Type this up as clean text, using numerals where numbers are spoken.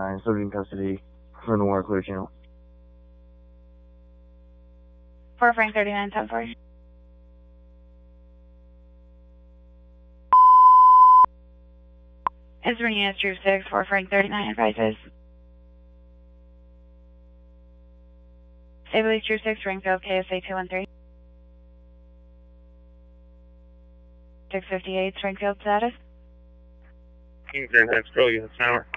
39, subject in custody for Noir Clear Channel. 4 Frank 39, 10-4. Is Renee Troop 6, 4 Frank 39, advises. Able Troop 6, Springfield, KSA 213. 658, Springfield status. Kingston, that's Pearl, units an hour.